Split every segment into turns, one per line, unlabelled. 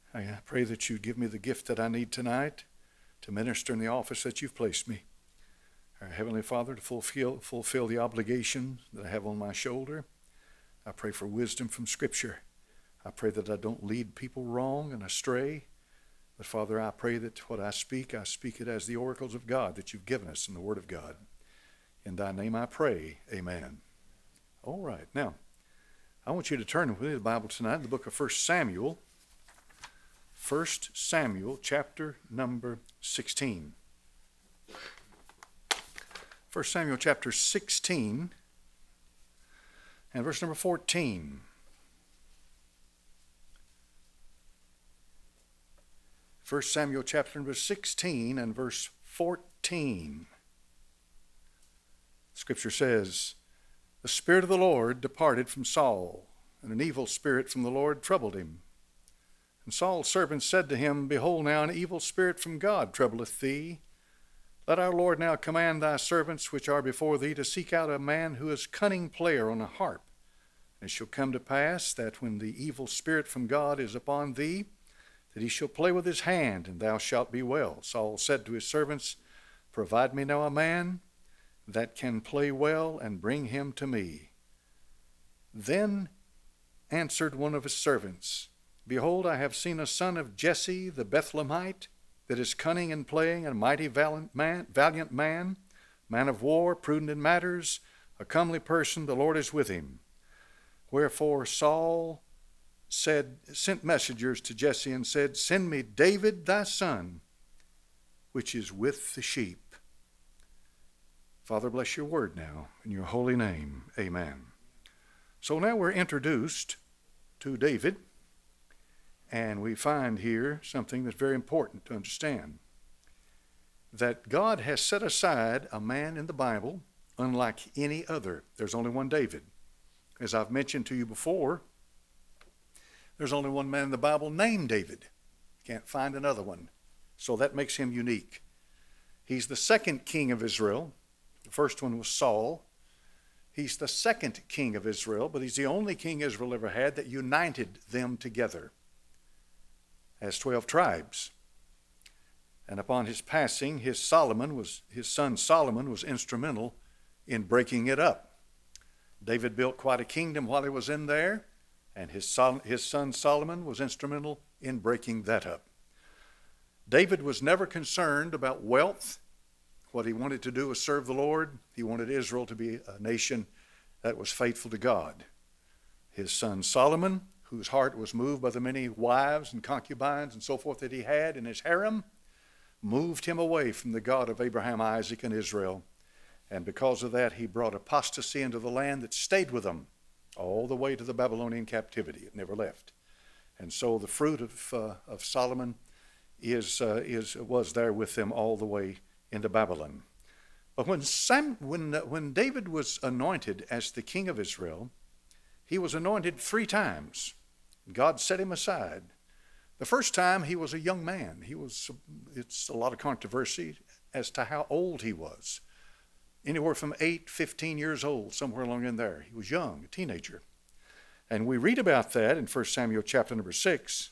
I pray that you give me the gift that I need tonight to minister in the office that you've placed me. Our Heavenly Father, to fulfill the obligation that I have on my shoulder. I pray for wisdom from Scripture. I pray that I don't lead people wrong and astray. But Father, I pray that what I speak it as the oracles of God that you've given us in the Word of God. In thy name I pray, amen. All right, now, I want you to turn with me to the Bible tonight in the book of 1 Samuel. 1 Samuel chapter number 16. 1 Samuel chapter 16 and verse number 14. 1 Samuel chapter number 16 and verse 14. Scripture says, "The Spirit of the Lord departed from Saul, and an evil spirit from the Lord troubled him. And Saul's servants said to him, Behold, now an evil spirit from God troubleth thee. Let our Lord now command thy servants which are before thee to seek out a man who is cunning player on a harp. And it shall come to pass that when the evil spirit from God is upon thee, that he shall play with his hand, and thou shalt be well. Saul said to his servants, Provide me now a man that can play well, and bring him to me. Then answered one of his servants, Behold, I have seen a son of Jesse the Bethlehemite, that is cunning in playing, and a mighty valiant man, man of war, prudent in matters, a comely person, the Lord is with him. Wherefore Saul sent messengers to Jesse and said, Send me David thy son, which is with the sheep. Father, bless your word now, in your holy name, amen. So now we're introduced to David, and we find here something that's very important to understand. That God has set aside a man in the Bible unlike any other. There's only one David. As I've mentioned to you before, there's only one man in the Bible named David. Can't find another one. So that makes him unique. He's the second king of Israel. The first one was Saul. He's the second king of Israel, but he's the only king Israel ever had that united them together as 12 tribes. And upon his passing, his son Solomon was instrumental in breaking it up. David built quite a kingdom while he was in there, and his son Solomon was instrumental in breaking that up. David was never concerned about wealth. What he wanted to do was serve the Lord. He wanted Israel to be a nation that was faithful to God. His son Solomon, whose heart was moved by the many wives and concubines and so forth that he had in his harem, moved him away from the God of Abraham, Isaac, and Israel. And because of that, he brought apostasy into the land that stayed with them all the way to the Babylonian captivity. It never left. And so the fruit of Solomon was there with them all the way into Babylon. But when David was anointed as the king of Israel, he was anointed 3 times. God set him aside. The first time he was a young man. It's a lot of controversy as to how old he was. Anywhere from 8, 15 years old, somewhere along in there. He was young, a teenager. And we read about that in 1 Samuel chapter number 6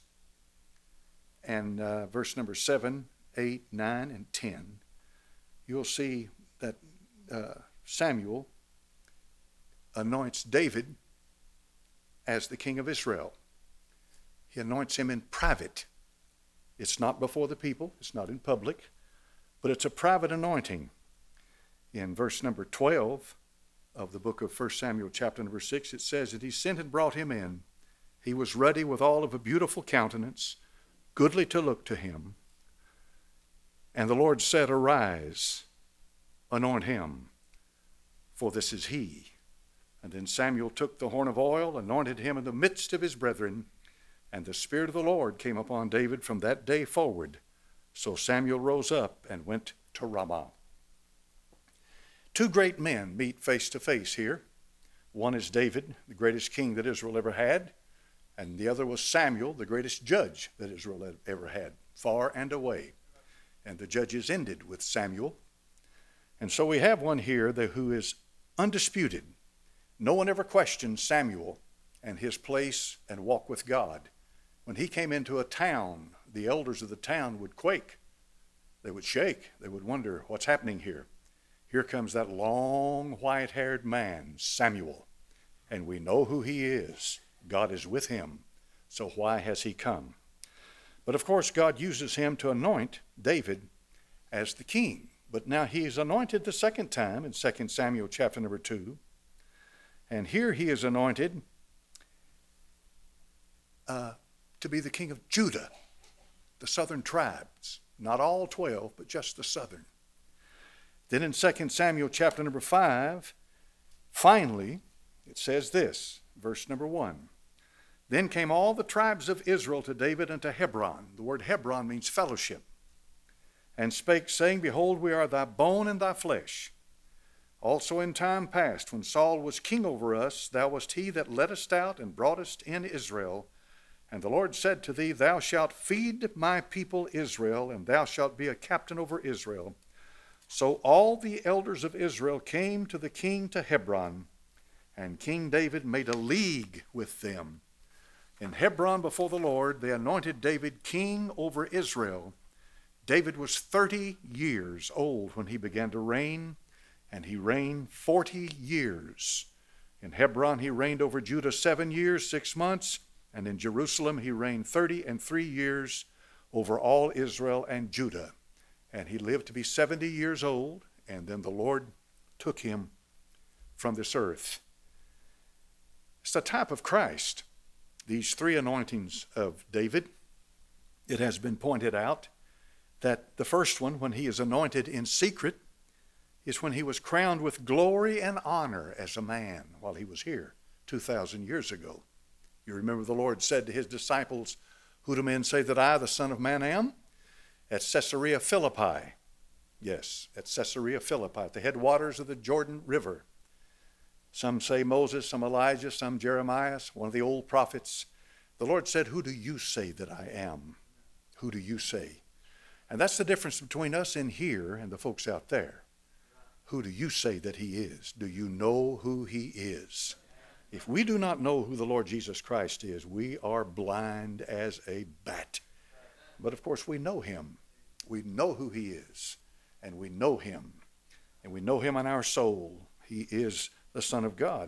and verse number 7, 8, 9, and 10. You'll see that Samuel anoints David as the king of Israel. He anoints him in private. It's not before the people. It's not in public. But it's a private anointing. In verse number 12 of the book of 1 Samuel chapter number 6, it says that he sent and brought him in. He was ruddy with all of a beautiful countenance, goodly to look to him. And the Lord said, Arise, anoint him, for this is he. And then Samuel took the horn of oil, anointed him in the midst of his brethren, and the Spirit of the Lord came upon David from that day forward. So Samuel rose up and went to Ramah. 2 great men meet face to face here. One is David, the greatest king that Israel ever had, and the other was Samuel, the greatest judge that Israel had ever had, far and away. And the judges ended with Samuel. And so we have one here who is undisputed. No one ever questioned Samuel and his place and walk with God. When he came into a town, the elders of the town would quake. They would shake. They would wonder, what's happening here? Here comes that long, white-haired man, Samuel, and we know who he is. God is with him. So why has he come? But of course, God uses him to anoint David as the king. But now he is anointed the second time in 2 Samuel chapter number 2. And here he is anointed to be the king of Judah, the southern tribes. Not all 12, but just the southern. Then in 2 Samuel chapter number 5, finally, it says this, verse number 1. Then came all the tribes of Israel to David unto Hebron. The word Hebron means fellowship. And spake, saying, Behold, we are thy bone and thy flesh. Also in time past, when Saul was king over us, thou wast he that leddest out and broughtest in Israel. And the Lord said to thee, Thou shalt feed my people Israel, and thou shalt be a captain over Israel. So all the elders of Israel came to the king to Hebron, and King David made a league with them. In Hebron before the Lord, they anointed David king over Israel. David was 30 years old when he began to reign, and he reigned 40 years. In Hebron, he reigned over Judah 7 years, 6 months, and in Jerusalem, he reigned 33 years over all Israel and Judah. And he lived to be 70 years old, and then the Lord took him from this earth. It's a type of Christ. These three anointings of David, it has been pointed out that the first one, when he is anointed in secret, is when he was crowned with glory and honor as a man while he was here 2,000 years ago. You remember the Lord said to his disciples, Who do men say that I, the Son of Man, am? At Caesarea Philippi. Yes, at Caesarea Philippi, at the headwaters of the Jordan River. Some say Moses, some Elijah, some Jeremiah, one of the old prophets. The Lord said, Who do you say that I am? Who do you say? And that's the difference between us in here and the folks out there. Who do you say that he is? Do you know who he is? If we do not know who the Lord Jesus Christ is, we are blind as a bat. But of course we know him. We know who he is. And we know him. And we know him in our soul. He is the Son of God.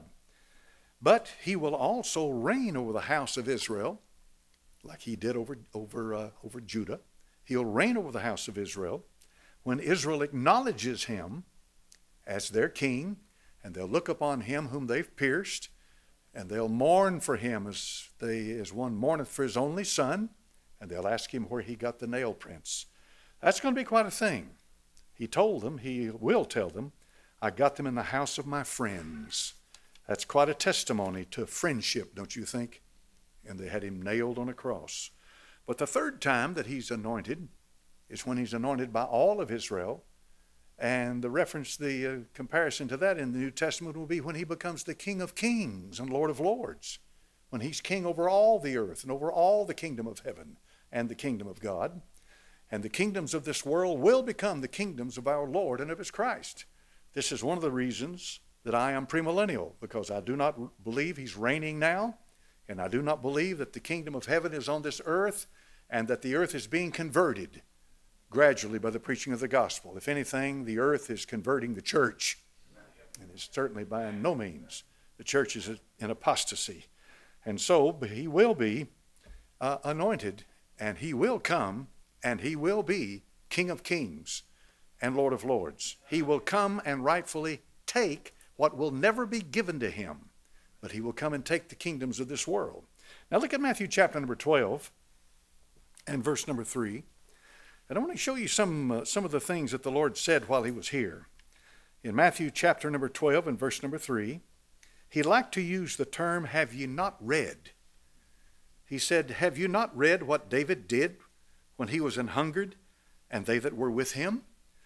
But he will also reign over the house of Israel, like he did over Judah. He'll reign over the house of Israel when Israel acknowledges him as their king, and they'll look upon him whom they've pierced, and they'll mourn for him as one mourneth for his only son, and they'll ask him where he got the nail prints. That's going to be quite a thing. He told them, he will tell them, I got them in the house of my friends. That's quite a testimony to friendship, don't you think? And they had him nailed on a cross. But the third time that he's anointed is when he's anointed by all of Israel. And the comparison to that in the New Testament will be when he becomes the King of Kings and Lord of Lords. When he's king over all the earth and over all the kingdom of heaven and the kingdom of God. And the kingdoms of this world will become the kingdoms of our Lord and of his Christ. This is one of the reasons that I am premillennial, because I do not believe he's reigning now, and I do not believe that the kingdom of heaven is on this earth, and that the earth is being converted gradually by the preaching of the gospel. If anything, the earth is converting the church, and it's certainly by no means. The church is in apostasy. And so he will be anointed, and he will come, and he will be King of Kings and Lord of Lords. He will come and rightfully take what will never be given to him, but he will come and take the kingdoms of this world. Now look at Matthew chapter number 12 and verse number 3. And I want to show you some of the things that the Lord said while he was here. In Matthew chapter number 12 and verse number 3, he liked to use the term, have ye not read? He said, have you not read what David did when he was an hungered, and they that were with him?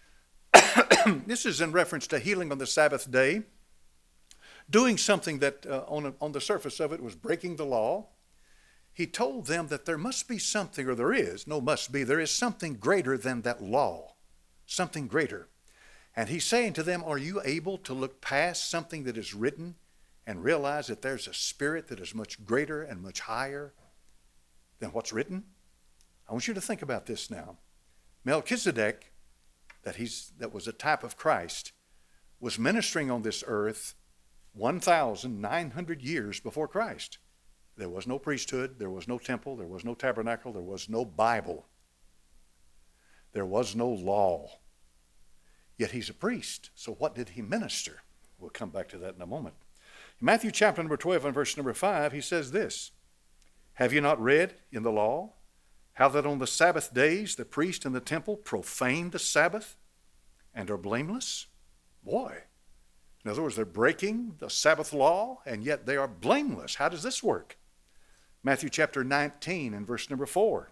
This is in reference to healing on the Sabbath day, doing something that on the surface of it was breaking the law. He told them that there must be something, or there is something greater than that law, something greater. And he's saying to them, are you able to look past something that is written and realize that there's a spirit that is much greater and much higher than what's written? I want you to think about this now. Melchizedek, that was a type of Christ, was ministering on this earth 1,900 years before Christ. There was no priesthood, there was no temple, there was no tabernacle, there was no Bible. There was no law. Yet he's a priest. So what did he minister? We'll come back to that in a moment. In Matthew chapter number 12 and verse number 5, he says this, have you not read in the law how that on the Sabbath days the priest in the temple profane the Sabbath and are blameless? Boy. In other words, they're breaking the Sabbath law, and yet they are blameless. How does this work? Matthew chapter 19 and verse number 4.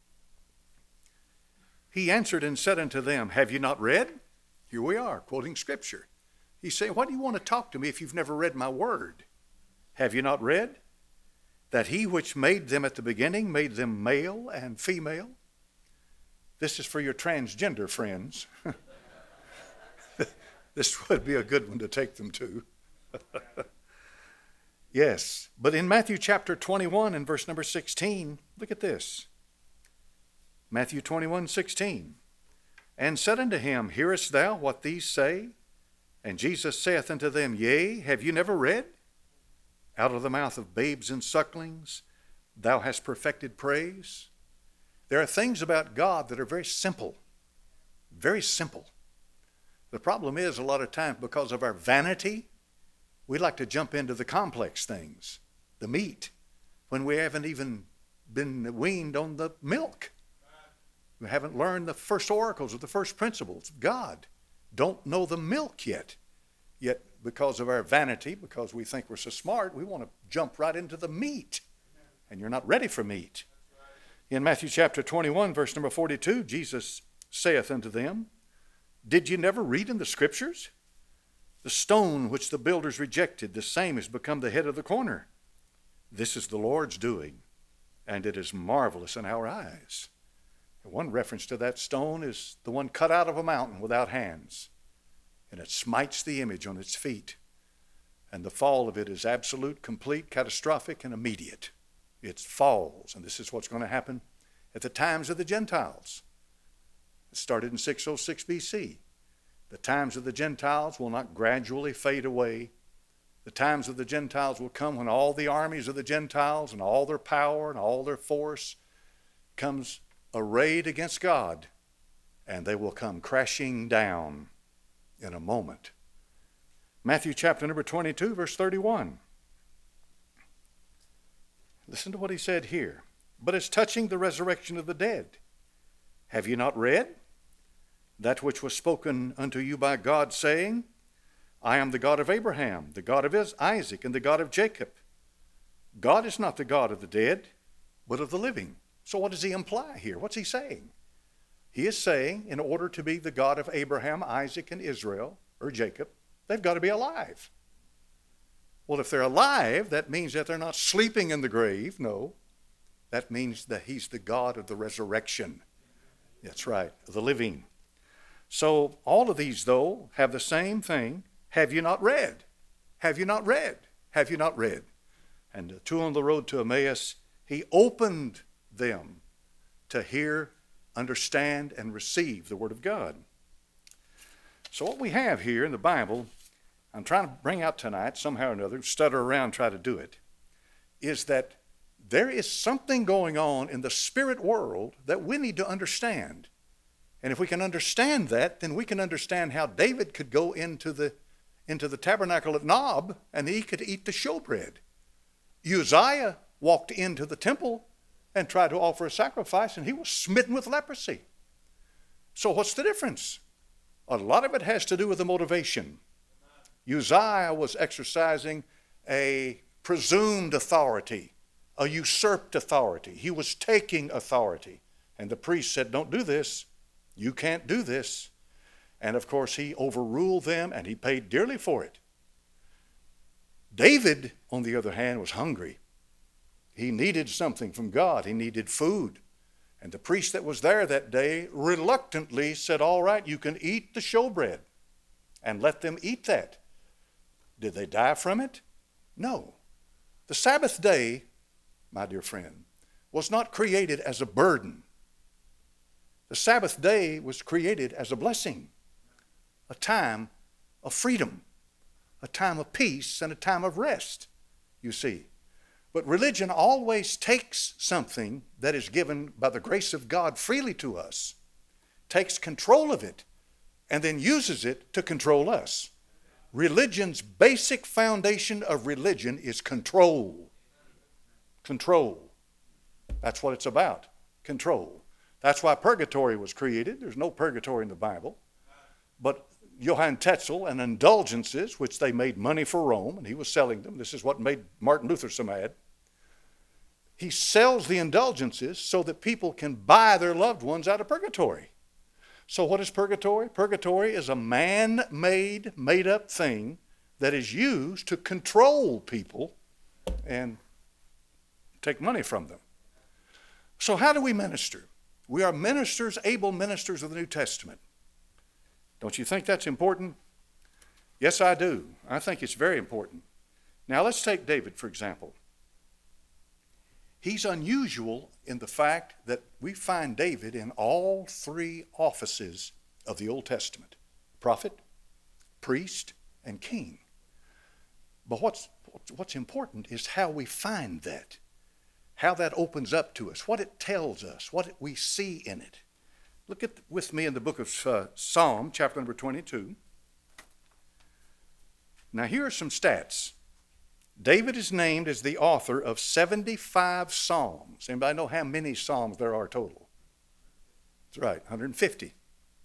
He answered and said unto them, have you not read? Here we are, quoting Scripture. He's saying, why do you want to talk to me if you've never read my word? Have you not read that he which made them at the beginning made them male and female? This is for your transgender friends. This would be a good one to take them to. Yes, but in Matthew chapter 21 and verse number 16, look at this. Matthew 21:16. And said unto him, hearest thou what these say? And Jesus saith unto them, yea, have you never read? Out of the mouth of babes and sucklings, thou hast perfected praise. There are things about God that are very simple. Very simple. The problem is, a lot of times, because of our vanity, we like to jump into the complex things, the meat, when we haven't even been weaned on the milk. We haven't learned the first oracles or the first principles of God. Don't know the milk yet. Yet, because of our vanity, because we think we're so smart, we want to jump right into the meat. And you're not ready for meat. In Matthew chapter 21, verse number 42, Jesus saith unto them, did you never read in the Scriptures? The stone which the builders rejected, the same has become the head of the corner. This is the Lord's doing, and it is marvelous in our eyes. And one reference to that stone is the one cut out of a mountain without hands, and it smites the image on its feet. And the fall of it is absolute, complete, catastrophic, and immediate. It falls, and this is what's going to happen at the times of the Gentiles. It started in 606 BC. The times of the Gentiles will not gradually fade away. The times of the Gentiles will come when all the armies of the Gentiles and all their power and all their force comes arrayed against God, and they will come crashing down in a moment. Matthew chapter number 22, verse 31. Listen to what he said here. But as touching the resurrection of the dead, have you not read that which was spoken unto you by God, saying, I am the God of Abraham, the God of Isaac, and the God of Jacob. God is not the God of the dead, but of the living. So what does he imply here? What's he saying? He is saying, in order to be the God of Abraham, Isaac, and Israel, or Jacob, they've got to be alive. Well, if they're alive, that means that they're not sleeping in the grave. No, that means that he's the God of the resurrection. That's right, the living. So all of these, though, have the same thing. Have you not read? Have you not read? Have you not read? And the two on the road to Emmaus, he opened them to hear, understand, and receive the Word of God. So what we have here in the Bible, I'm trying to bring out tonight, somehow or another, stutter around, try to do it, is that there is something going on in the spirit world that we need to understand. And if we can understand that, then we can understand how David could go into the tabernacle at Nob and he could eat the showbread. Uzziah walked into the temple and tried to offer a sacrifice, and he was smitten with leprosy. So what's the difference? A lot of it has to do with the motivation. Uzziah was exercising a presumed authority, a usurped authority. He was taking authority. And the priest said, don't do this. You can't do this. And of course, he overruled them, and he paid dearly for it. David, on the other hand, was hungry. He needed something from God. He needed food. And the priest that was there that day reluctantly said, all right, you can eat the showbread, and let them eat that. Did they die from it? No. The Sabbath day, my dear friend, was not created as a burden. The Sabbath day was created as a blessing, a time of freedom, a time of peace, and a time of rest, you see. But religion always takes something that is given by the grace of God freely to us, takes control of it, and then uses it to control us. Religion's basic foundation of religion is control. Control. That's what it's about. Control. That's why purgatory was created. There's no purgatory in the Bible. But Johann Tetzel and indulgences, which they made money for Rome, and he was selling them. This is what made Martin Luther so mad. He sells the indulgences so that people can buy their loved ones out of purgatory. So what is purgatory? Purgatory is a man-made, made-up thing that is used to control people and take money from them. So how do we minister? We are ministers, able ministers of the New Testament. Don't you think that's important? Yes, I do. I think it's very important. Now let's take David, for example. He's unusual in the fact that we find David in all three offices of the Old Testament: prophet, priest, and king. But what's important is how we find that, how that opens up to us, what it tells us, what we see in it. Look with me in the book of Psalm, chapter number 22. Now here are some stats. David is named as the author of 75 psalms. Anybody know how many psalms there are total? That's right, 150.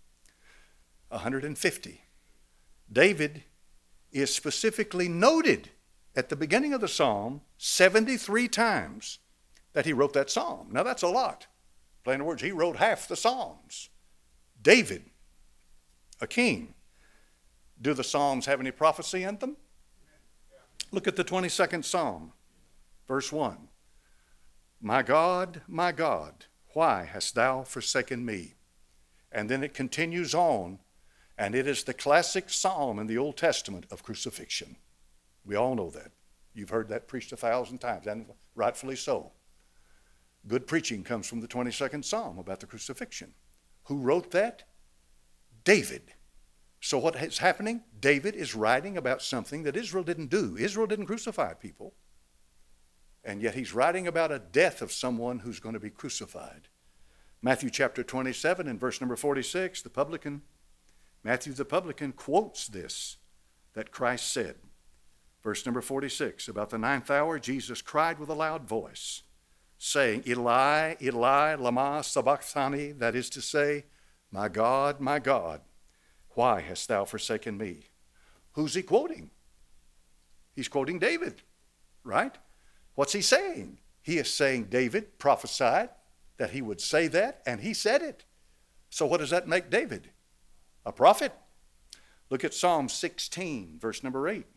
150. David is specifically noted at the beginning of the psalm 73 times that he wrote that psalm. Now that's a lot. In plain words, he wrote half the psalms. David, a king. Do the psalms have any prophecy in them? Look at the 22nd Psalm, verse 1. My God, why hast thou forsaken me? And then it continues on, and it is the classic psalm in the Old Testament of crucifixion. We all know that. You've heard that preached 1,000 times, and rightfully so. Good preaching comes from the 22nd Psalm about the crucifixion. Who wrote that? David. So what is happening? David is writing about something that Israel didn't do. Israel didn't crucify people. And yet he's writing about a death of someone who's going to be crucified. Matthew chapter 27 and verse number 46, Matthew the publican quotes this, that Christ said. Verse number 46, about the 9th hour, Jesus cried with a loud voice, saying, Eli, Eli, lama sabachthani, that is to say, my God, why hast thou forsaken me? Who's he quoting? He's quoting David, right? What's he saying? He is saying David prophesied that he would say that, and he said it. So what does that make David? A prophet. Look at Psalm 16, verse number 8.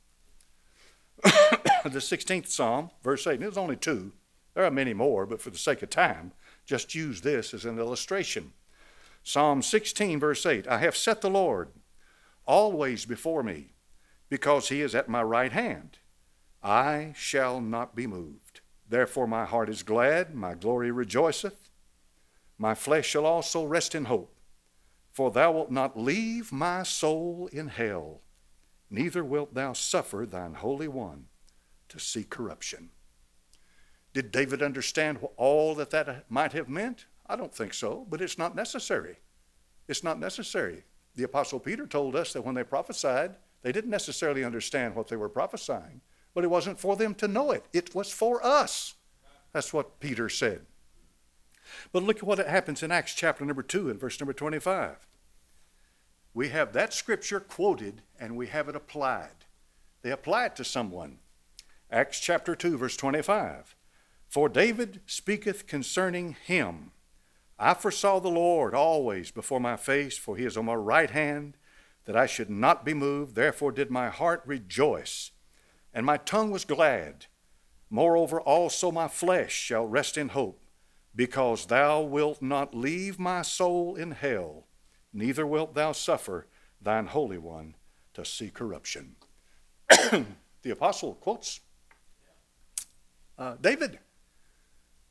The 16th Psalm, verse 8. And there's only two. There are many more, but for the sake of time, just use this as an illustration. Psalm 16, verse 8, I have set the Lord always before me, because he is at my right hand. I shall not be moved. Therefore my heart is glad, my glory rejoiceth. My flesh shall also rest in hope. For thou wilt not leave my soul in hell, neither wilt thou suffer thine Holy One to see corruption. Did David understand all that might have meant? I don't think so, but it's not necessary. It's not necessary. The Apostle Peter told us that when they prophesied, they didn't necessarily understand what they were prophesying, but it wasn't for them to know it. It was for us. That's what Peter said. But look at what happens in Acts chapter number 2 and verse number 25. We have that scripture quoted and we have it applied. They apply it to someone. Acts chapter 2, verse 25. For David speaketh concerning him, I foresaw the Lord always before my face, for he is on my right hand, that I should not be moved. Therefore did my heart rejoice, and my tongue was glad. Moreover also my flesh shall rest in hope, because thou wilt not leave my soul in hell, neither wilt thou suffer thine Holy One to see corruption. The apostle quotes David.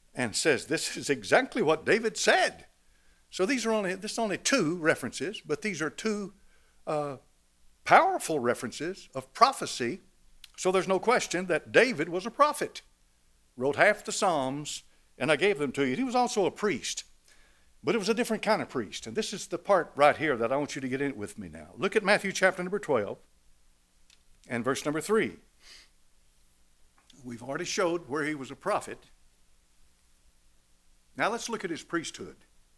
and says, this is exactly what David said. So this is only two references, but these are two powerful references of prophecy. So there's no question that David was a prophet. Wrote half the Psalms, and I gave them to you. He was also a priest, but it was a different kind of priest. And this is the part right here that I want you to get in with me now. Look at Matthew chapter number 12 and verse number 3. We've already showed where he was a prophet. Now let's look at his priesthood.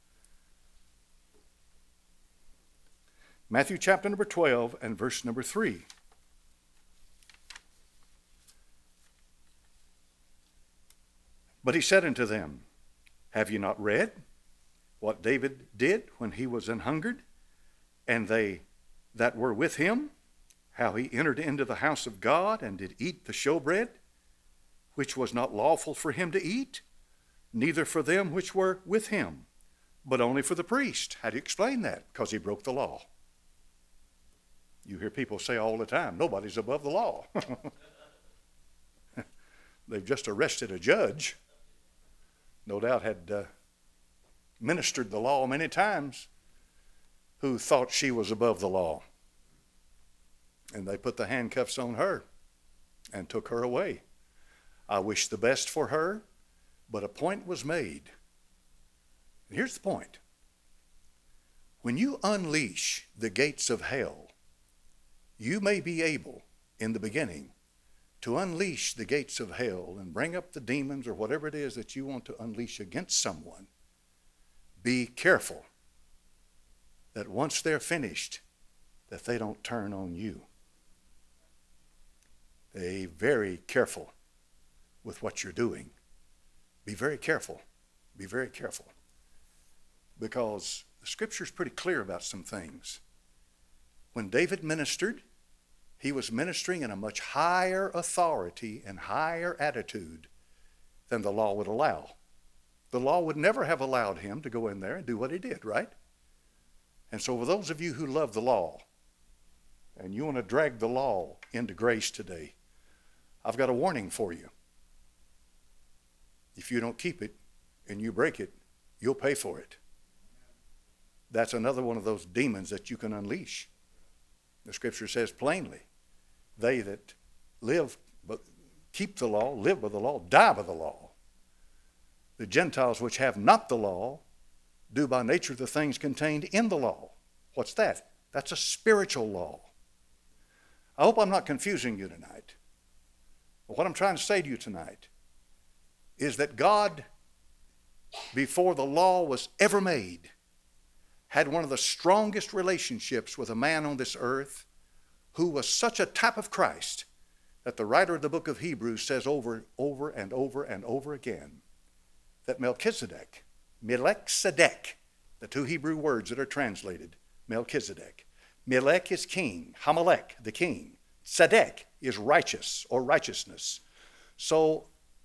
Matthew chapter number 12 and verse number 3. But he said unto them, have you not read what David did when he was an hungered, and they that were with him, how he entered into the house of God and did eat the showbread, which was not lawful for him to eat, neither for them which were with him, but only for the priest. How do you explain that? Because he broke the law. You hear people say all the time, nobody's above the law. They've just arrested a judge. No doubt had ministered the law many times, who thought she was above the law. And they put the handcuffs on her and took her away. I wish the best for her, but a point was made. And here's the point. When you unleash the gates of hell, you may be able, in the beginning, to unleash the gates of hell and bring up the demons or whatever it is that you want to unleash against someone. Be careful that once they're finished, that they don't turn on you. Be very careful with what you're doing. Be very careful. Be very careful. Because the scripture's pretty clear about some things. When David ministered, he was ministering in a much higher authority and higher attitude than the law would allow. The law would never have allowed him to go in there and do what he did, right? And so for those of you who love the law, and you want to drag the law into grace today, I've got a warning for you. If you don't keep it and you break it, you'll pay for it. That's another one of those demons that you can unleash. The scripture says plainly, they that live but keep the law, live by the law, die by the law. The Gentiles which have not the law do by nature the things contained in the law. What's that? That's a spiritual law. I hope I'm not confusing you tonight. But what I'm trying to say to you tonight is that God, before the law was ever made, had one of the strongest relationships with a man on this earth who was such a type of Christ that the writer of the book of Hebrews says over and over again that Melchizedek, the two Hebrew words that are translated, Melchizedek. Melech is king, Hamelech, the king. Tzedek is righteous or righteousness. So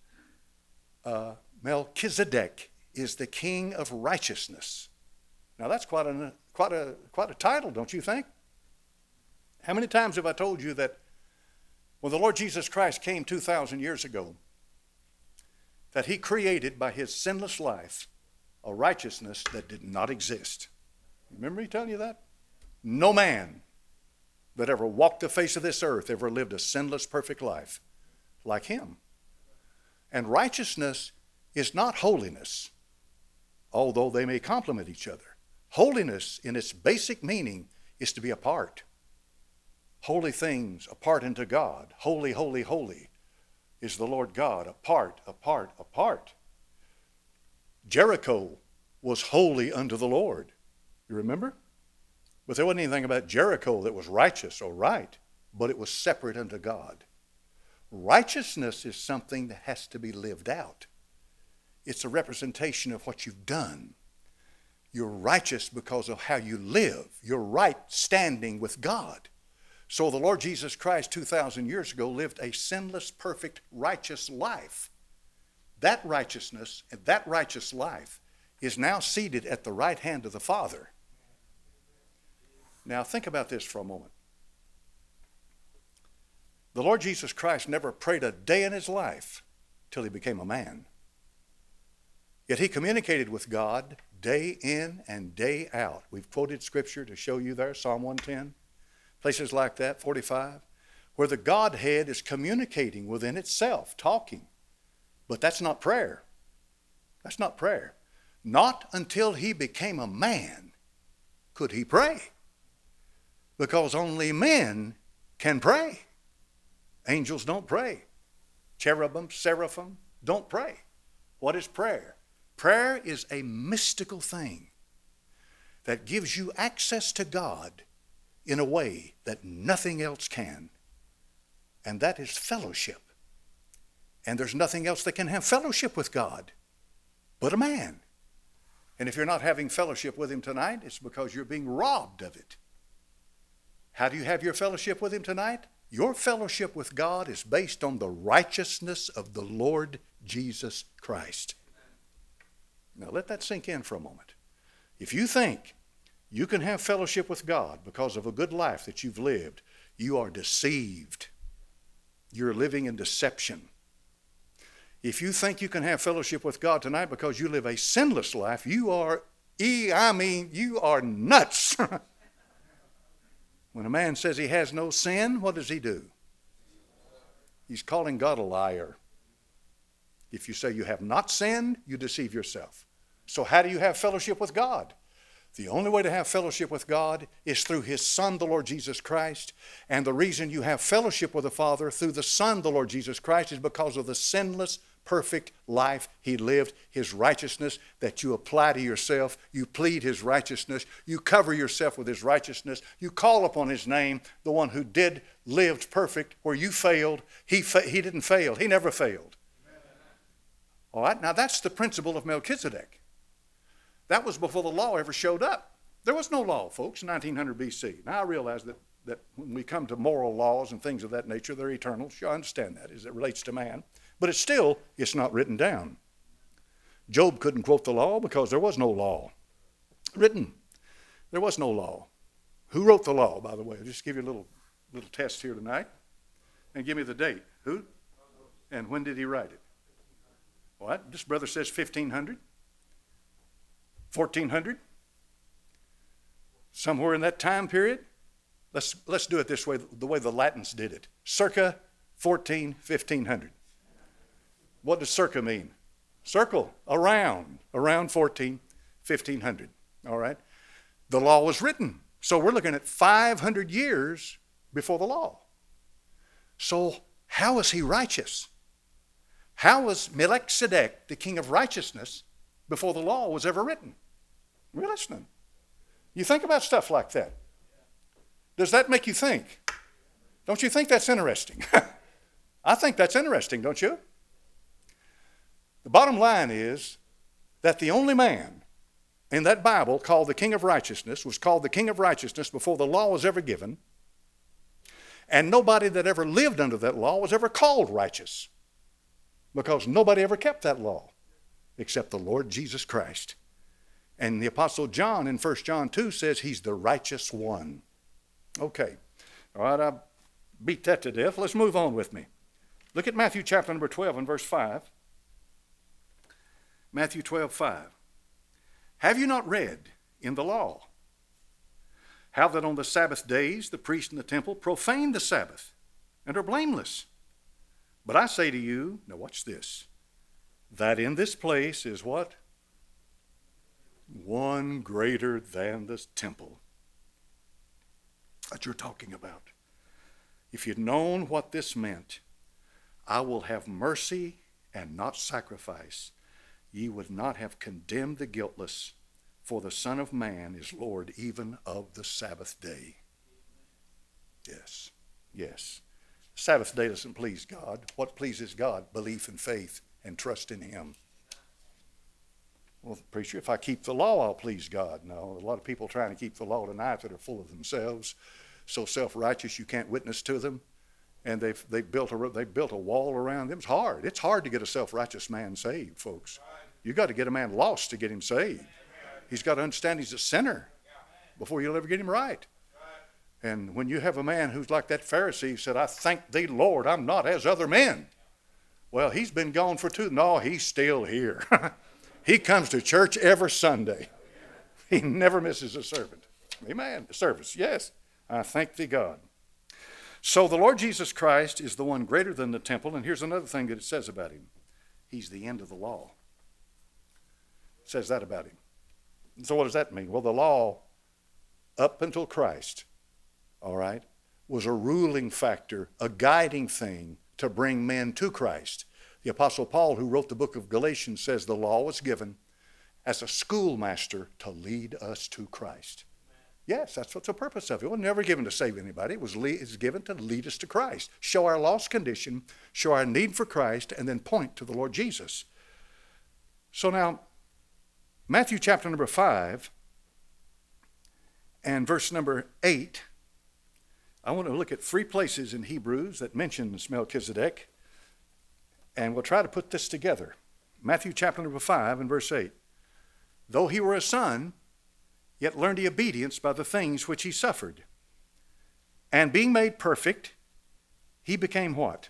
Melchizedek is the king of righteousness. Now that's quite a title, don't you think? How many times have I told you that when the Lord Jesus Christ came 2,000 years ago, that he created by his sinless life a righteousness that did not exist? Remember me telling you that? No man that ever walked the face of this earth ever lived a sinless, perfect life like him. And righteousness is not holiness, although they may complement each other. Holiness, in its basic meaning, is to be apart. Holy things apart unto God. Holy, holy, holy is the Lord God. Apart, apart, apart. Jericho was holy unto the Lord. You remember? But there wasn't anything about Jericho that was righteous or right, but it was separate unto God. Righteousness is something that has to be lived out. It's a representation of what you've done. You're righteous because of how you live. You're right standing with God. So the Lord Jesus Christ 2,000 years ago lived a sinless, perfect, righteous life. That righteousness and that righteous life is now seated at the right hand of the Father. Now think about this for a moment. The Lord Jesus Christ never prayed a day in his life till he became a man. Yet he communicated with God day in and day out. We've quoted scripture to show you there, Psalm 110, places like that, 45, where the Godhead is communicating within itself, talking. But that's not prayer. That's not prayer. Not until he became a man could he pray. Because only men can pray. Angels don't pray. Cherubim, seraphim don't pray. What is prayer? Prayer is a mystical thing that gives you access to God in a way that nothing else can. And that is fellowship. And there's nothing else that can have fellowship with God but a man. And if you're not having fellowship with him tonight, it's because you're being robbed of it. How do you have your fellowship with him tonight? Your fellowship with God is based on the righteousness of the Lord Jesus Christ. Now let that sink in for a moment. If you think you can have fellowship with God because of a good life that you've lived, you are deceived. You're living in deception. If you think you can have fellowship with God tonight because you live a sinless life, you are nuts. When a man says he has no sin, what does he do? He's calling God a liar. If you say you have not sinned, you deceive yourself. So how do you have fellowship with God? The only way to have fellowship with God is through his Son, the Lord Jesus Christ. And the reason you have fellowship with the Father through the Son, the Lord Jesus Christ, is because of the sinless, perfect life he lived, his righteousness that you apply to yourself. You plead his righteousness. You cover yourself with his righteousness. You call upon his name, the one who lived perfect where you failed. He didn't fail. He never failed. All right, now that's the principle of Melchizedek. That was before the law ever showed up. There was no law, folks, in 1900 BC. Now I realize that when we come to moral laws and things of that nature, they're eternal. Sure, I understand that as it relates to man. But it's not written down. Job couldn't quote the law because there was no law written. There was no law. Who wrote the law, by the way? I'll just give you a little test here tonight. And give me the date. Who? And when did he write it? What? This brother says 1500? 1400? Somewhere in that time period? Let's do it this way, the way the Latins did it. Circa 1500. What does circa mean? Circle, around 1500. All right? The law was written. So we're looking at 500 years before the law. So how is he righteous? How was Melchizedek the king of righteousness before the law was ever written? We're listening. You think about stuff like that. Does that make you think? Don't you think that's interesting? I think that's interesting, don't you? The bottom line is that the only man in that Bible called the King of Righteousness was called the King of Righteousness before the law was ever given. And nobody that ever lived under that law was ever called righteous, because nobody ever kept that law except the Lord Jesus Christ. And the Apostle John in 1 John 2 says he's the righteous one. Okay. All right, I beat that to death. Let's move on with me. Look at Matthew chapter number 12 and verse 5. Matthew 12:5. Have you not read in the law how that on the Sabbath days the priests in the temple profane the Sabbath and are blameless? But I say to you, now watch this, that in this place is what? One greater than the temple that you're talking about. If you'd known what this meant, I will have mercy and not sacrifice, ye would not have condemned the guiltless, for the Son of Man is Lord even of the Sabbath day. Yes, yes. Sabbath day doesn't please God. What pleases God? Belief and faith and trust in him. Well, preacher, if I keep the law, I'll please God. No, a lot of people trying to keep the law tonight that are full of themselves, so self-righteous you can't witness to them. And they built a wall around them. It's hard. It's hard to get a self-righteous man saved, folks. You got to get a man lost to get him saved. He's got to understand he's a sinner before you'll ever get him right. And when you have a man who's like that Pharisee who said, I thank thee, Lord, I'm not as other men. Well, he's been gone for 2. No, he's still here. He comes to church every Sunday. He never misses a service, yes. I thank thee, God. So the Lord Jesus Christ is the one greater than the temple, and here's another thing that it says about him. He's the end of the law. It says that about him. And so what does that mean? Well, the law, up until Christ, all right, was a ruling factor, a guiding thing to bring men to Christ. The Apostle Paul, who wrote the book of Galatians, says the law was given as a schoolmaster to lead us to Christ. Yes, that's what's the purpose of it. It was never given to save anybody. It was given to lead us to Christ, show our lost condition, show our need for Christ, and then point to the Lord Jesus. So now, Matthew chapter number 5 and verse number 8, I want to look at 3 places in Hebrews that mentions Melchizedek, and we'll try to put this together. Matthew chapter number 5 and verse 8. Though he were a son, yet learned he obedience by the things which he suffered. And being made perfect, he became what?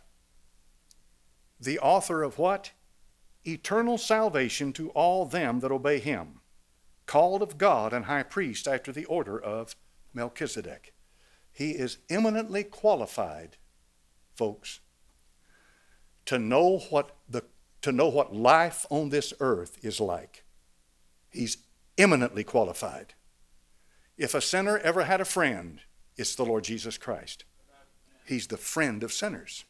The author of what? Eternal salvation to all them that obey him, called of God and high priest after the order of Melchizedek. He is eminently qualified, folks, to know what life on this earth is like. He's eminently qualified. If a sinner ever had a friend, it's the Lord Jesus Christ. He's the friend of sinners.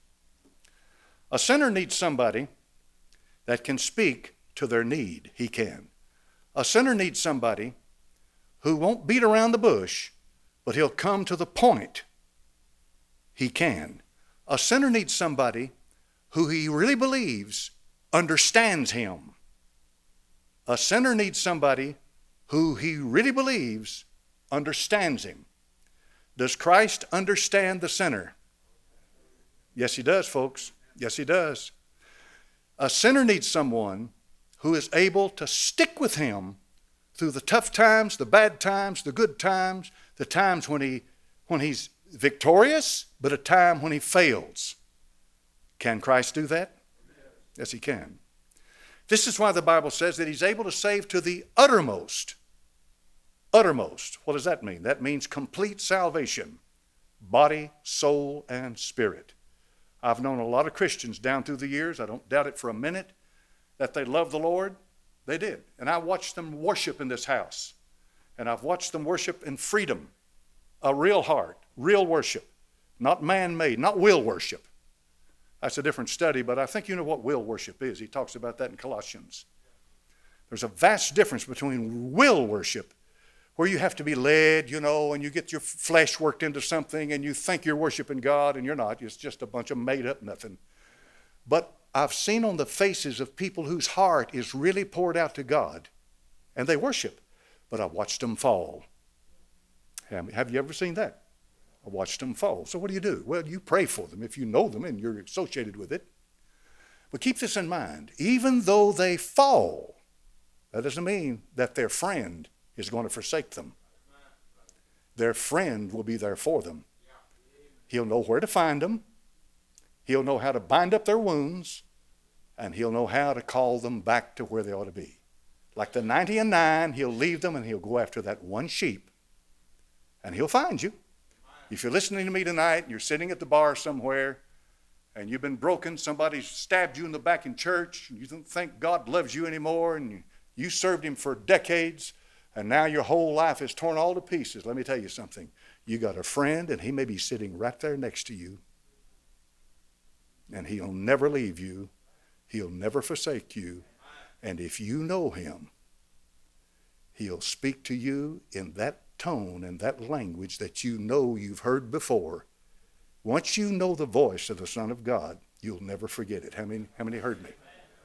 A sinner needs somebody that can speak to their need. He can. A sinner needs somebody who won't beat around the bush, but he'll come to the point. He can. A sinner needs somebody who he really believes understands him. A sinner needs somebody who he really believes understands him. Does Christ understand the sinner? Yes, he does, folks. Yes, he does. A sinner needs someone who is able to stick with him through the tough times, the bad times, the good times, the times when he's victorious, but a time when he fails. Can Christ do that? Yes, he can. This is why the Bible says that he's able to save to the uttermost. Uttermost. What does that mean? That means complete salvation. Body, soul, and spirit. I've known a lot of Christians down through the years, I don't doubt it for a minute, that they love the Lord. They did. And I watched them worship in this house. And I've watched them worship in freedom. A real heart, real worship. Not man-made, not will worship. That's a different study, but I think you know what will worship is. He talks about that in Colossians. There's a vast difference between will worship, where you have to be led, and you get your flesh worked into something and you think you're worshiping God and you're not. It's just a bunch of made up nothing. But I've seen on the faces of people whose heart is really poured out to God, and they worship, but I watched them fall. Have you ever seen that? I watched them fall. So what do? Well, you pray for them if you know them and you're associated with it. But keep this in mind. Even though they fall, that doesn't mean that their friend is going to forsake them. Their friend will be there for them. He'll know where to find them. He'll know how to bind up their wounds. And he'll know how to call them back to where they ought to be. Like the 99, he'll leave them and he'll go after that one sheep. And he'll find you. If you're listening to me tonight and you're sitting at the bar somewhere and you've been broken, somebody stabbed you in the back in church, and you don't think God loves you anymore, and you served him for decades, and now your whole life is torn all to pieces, let me tell you something. You got a friend, and he may be sitting right there next to you, and he'll never leave you. He'll never forsake you. And if you know him, he'll speak to you in that tone and that language that you know you've heard before. Once you know the voice of the Son of God, you'll never forget it. How many heard me?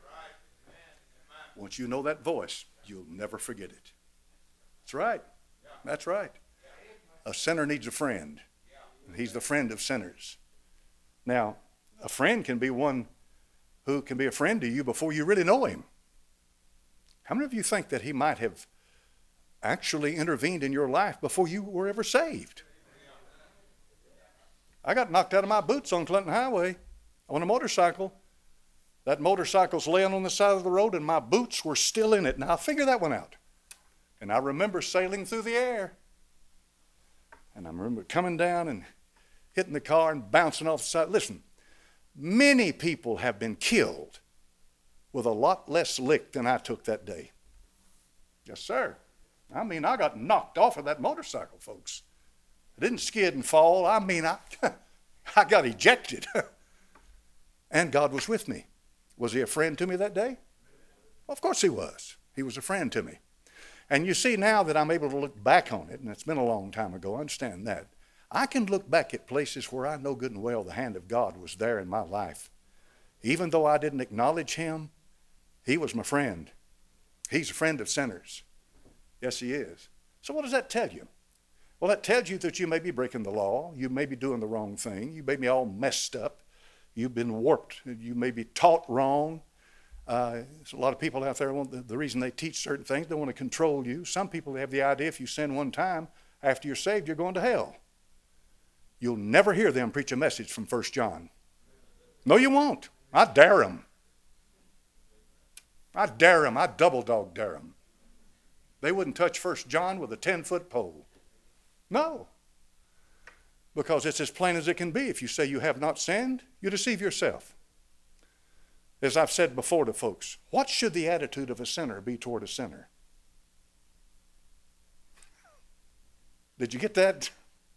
Once you know that voice, you'll never forget it. That's right. That's right. A sinner needs a friend. And he's the friend of sinners. Now, a friend can be one who can be a friend to you before you really know him. How many of you think that he might have actually intervened in your life before you were ever saved? I got knocked out of my boots on Clinton Highway on a motorcycle That motorcycle's laying on the side of the road and my boots were still in it. Now, figure that one out. And I remember sailing through the air. And I remember coming down and hitting the car and bouncing off the side. Listen, many people have been killed with a lot less lick than I took that day. Yes, sir. I mean, I got knocked off of that motorcycle, folks. I didn't skid and fall. I mean, I got ejected. And God was with me. Was he a friend to me that day? Well, of course he was. He was a friend to me. And you see now that I'm able to look back on it, and it's been a long time ago, I understand that. I can look back at places where I know good and well the hand of God was there in my life. Even though I didn't acknowledge him, he was my friend. He's a friend of sinners. Yes, he is. So what does that tell you? Well, that tells you that you may be breaking the law. You may be doing the wrong thing. You may be all messed up. You've been warped. You may be taught wrong. There's a lot of people out there, the reason they teach certain things, they want to control you. Some people have the idea if you sin one time, after you're saved, you're going to hell. You'll never hear them preach a message from 1 John. No, you won't. I dare them. I dare them. I double dog dare them. They wouldn't touch 1 John with a 10-foot pole. No. Because it's as plain as it can be. If you say you have not sinned, you deceive yourself. As I've said before to folks, what should the attitude of a sinner be toward a sinner? Did you get that?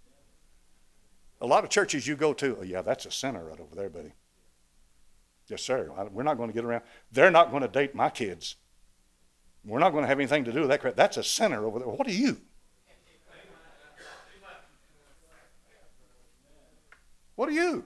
A lot of churches you go to, oh yeah, that's a sinner right over there, buddy. Yes, sir. We're not going to get around. They're not going to date my kids. We're not going to have anything to do with that crap. That's a sinner over there. What are you? What are you?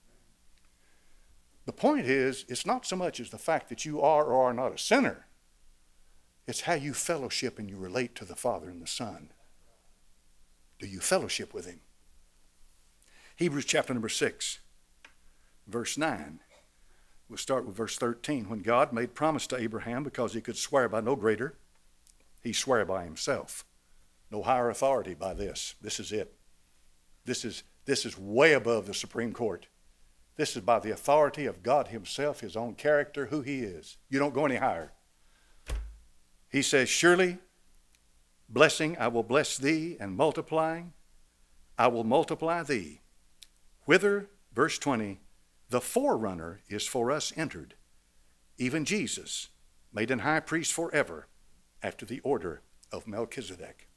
The point is, it's not so much as the fact that you are or are not a sinner. It's how you fellowship and you relate to the Father and the Son. Do you fellowship with him? Hebrews chapter number 6, verse 9. We'll start with verse 13. When God made promise to Abraham because he could swear by no greater, he swore by himself. No higher authority by this. This is it. This is way above the Supreme Court. This is by the authority of God himself, his own character, who he is. You don't go any higher. He says, surely, blessing, I will bless thee, and multiplying, I will multiply thee. Whither, verse 20, the forerunner is for us entered, even Jesus, made an high priest forever, after the order of Melchizedek.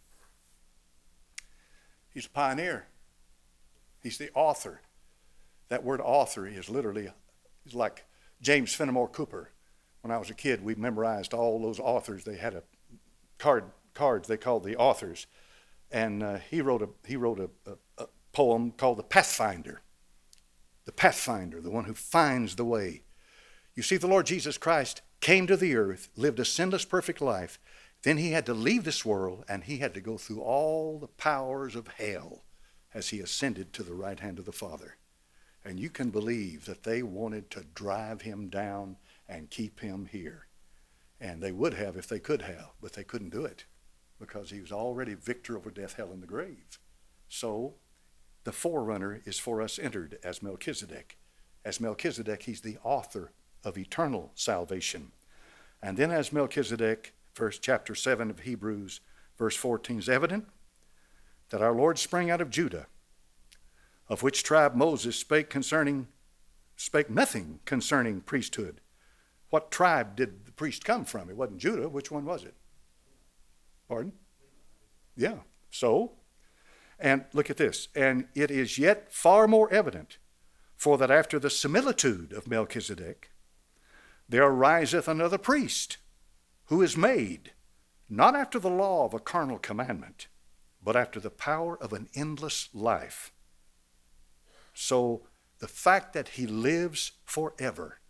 He's a pioneer. He's the author. That word author is literally, is like James Fenimore Cooper. When I was a kid, we memorized all those authors. They had a cards they called the authors. And he wrote a poem called The Pathfinder. The Pathfinder, the one who finds the way. You see, the Lord Jesus Christ came to the earth, lived a sinless, perfect life. Then he had to leave this world, and he had to go through all the powers of hell as he ascended to the right hand of the Father. And you can believe that they wanted to drive him down and keep him here. And they would have if they could have, but they couldn't do it because he was already victor over death, hell, and the grave. So the forerunner is for us entered as Melchizedek. As Melchizedek, he's the author of eternal salvation. And then as Melchizedek, chapter 7 of Hebrews, verse 14 is evident that our Lord sprang out of Judah, of which tribe Moses spake nothing concerning priesthood. What tribe did the priest come from? It wasn't Judah. Which one was it? Pardon? Yeah. So, and look at this. And it is yet far more evident, for that after the similitude of Melchizedek, there ariseth another priest, who is made, not after the law of a carnal commandment, but after the power of an endless life. So the fact that he lives forever,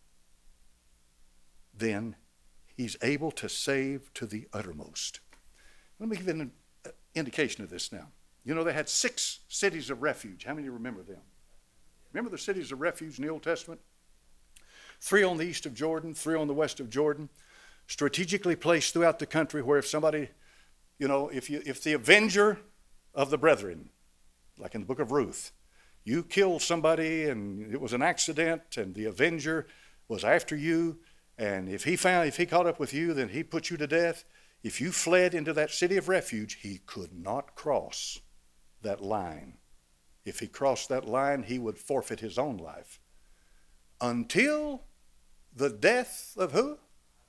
then he's able to save to the uttermost. Let me give you an indication of this now. You know, they had 6 cities of refuge. How many remember them? Remember the cities of refuge in the Old Testament? 3 on the east of Jordan, 3 on the west of Jordan, strategically placed throughout the country where if somebody, you know, if the avenger of the brethren, like in the book of Ruth, you killed somebody and it was an accident and the avenger was after you, and if he caught up with you, then he'd put you to death. If you fled into that city of refuge, he could not cross that line. If he crossed that line, he would forfeit his own life. Until the death of who?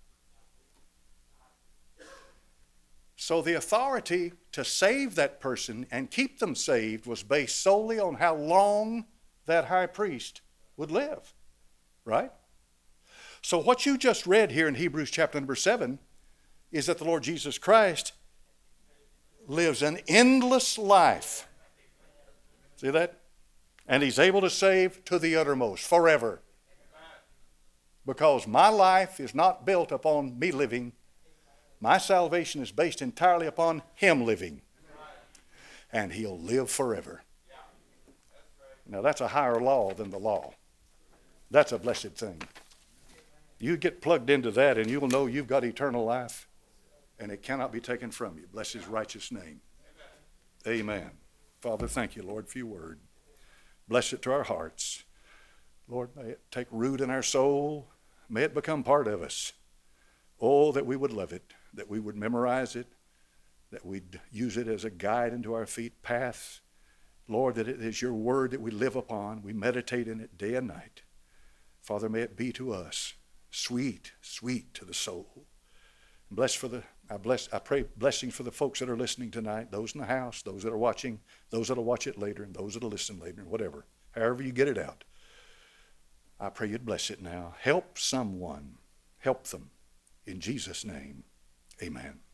So the authority to save that person and keep them saved was based solely on how long that high priest would live. Right? So what you just read here in Hebrews chapter number 7 is that the Lord Jesus Christ lives an endless life. See that? And he's able to save to the uttermost, forever. Because my life is not built upon me living. My salvation is based entirely upon him living. And he'll live forever. Now that's a higher law than the law. That's a blessed thing. You get plugged into that and you'll know you've got eternal life. And it cannot be taken from you. Bless his righteous name. Amen. Father, thank you, Lord, for your word. Bless it to our hearts. Lord, may it take root in our soul. May it become part of us. Oh, that we would love it, that we would memorize it, that we'd use it as a guide into our feet path. Lord, that it is your word that we live upon. We meditate in it day and night. Father, may it be to us sweet, sweet to the soul. I pray blessings for the folks that are listening tonight, those in the house, those that are watching, those that will watch it later, and those that will listen later, and whatever. However you get it out. I pray you'd bless it now. Help someone. Help them. In Jesus' name, amen.